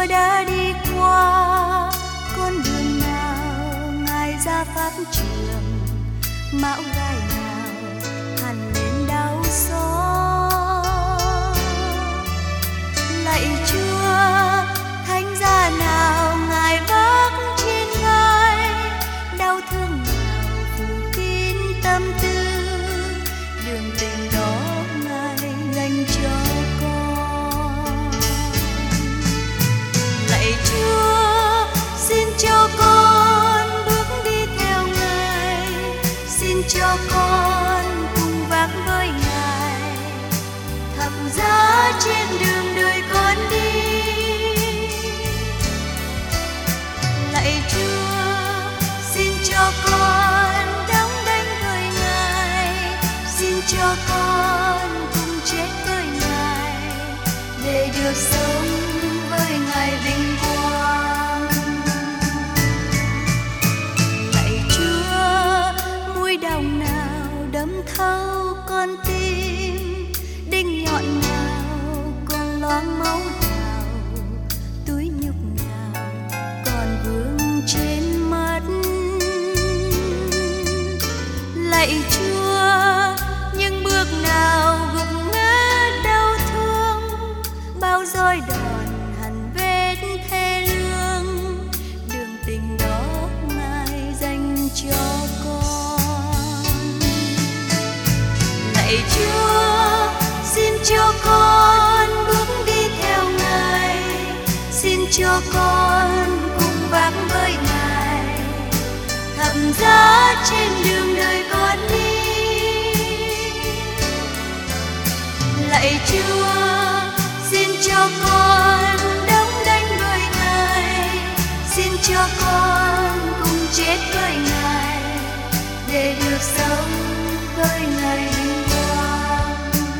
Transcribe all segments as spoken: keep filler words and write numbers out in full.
Chúa đã đi qua con đường nào Ngài ra pháp trường, mão gai nào hằn lên đau xót. Lạy Chúa, thánh giá nào Ngài vác trên vai, đau thương nào phủ kín tâm tư, đường tình đó Ngài dành cho con. Lạy Chúa, xin cho con bước đi theo Ngài, xin cho con cùng vác với Ngài thập giá trên đường đời con đi. Lạy Chúa, xin cho con đóng đảnh với Ngài, xin cho con cùng chết với Ngài để được sống với Ngài vinh quang. Lạy Chúa, mũi đồng nào đâm thấu con tim, đinh nhọn nào còn loáng máu đào, túi nhục nào còn vương trên mắt. Lạy Chúa, những bước nào gục ngã đau thương, bao roi đòn hằn vết thê lương, đường tình đó Ngài dành cho con. Lạy Chúa, xin cho con bước đi theo Ngài, xin cho con cùng vác với Ngài thập giá trên đường đời con đi. Lạy Chúa, xin cho con đóng đảnh với Ngài, xin cho con cùng chết với Ngài để được sống với Ngài vinh quang.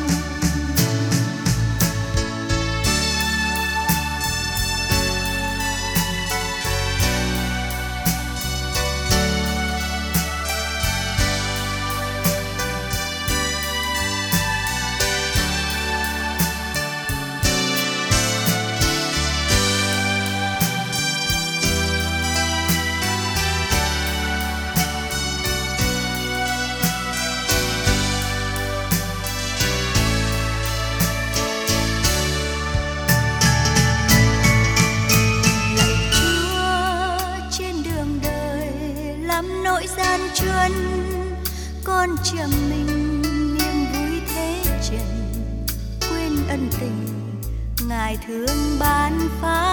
Nỗi gian truân con trầm mình niềm vui thế trần, quên ân tình Ngài thương ban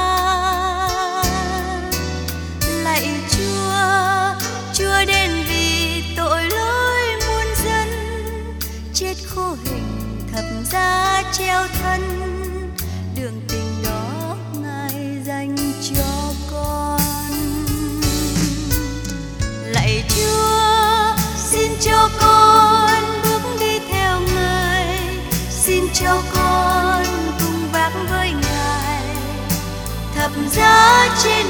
phát. Lạy Chúa, Chúa đến vì tội lỗi muôn dân, chết khô hình thập giá treo thân, đường tình đó Ngài dành cho con. Lạy Chúa, xin cho con bước đi theo Ngài, xin cho con cùng vác với Ngài thập giá trên